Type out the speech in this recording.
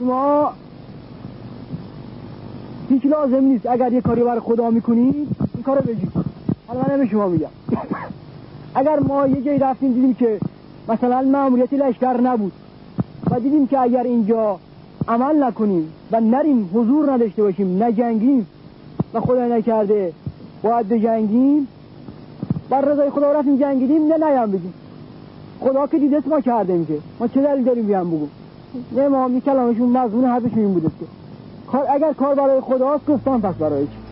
شما هیچ لازم نیست اگر یه کاری برای خدا میکنید این کارو بگید. حالا من به شما میگم اگر ما یه جایی رفتیم دیدیم که مثلا مأموریت لشکر نبود و دیدیم که اگر اینجا عمل نکنیم و نریم حضور نداشته باشیم نجنگیم و خدا نکرده باید بجنگیم بر رضای خدا رفتیم جنگیدیم نه بگیم خدا که دیده ما کرده میشه ما چه دلیل داریم بیان بگم نه ما می کلامشون مضمون حرفشون این بوده که اگر کار برای خداست گفتم پس برای چی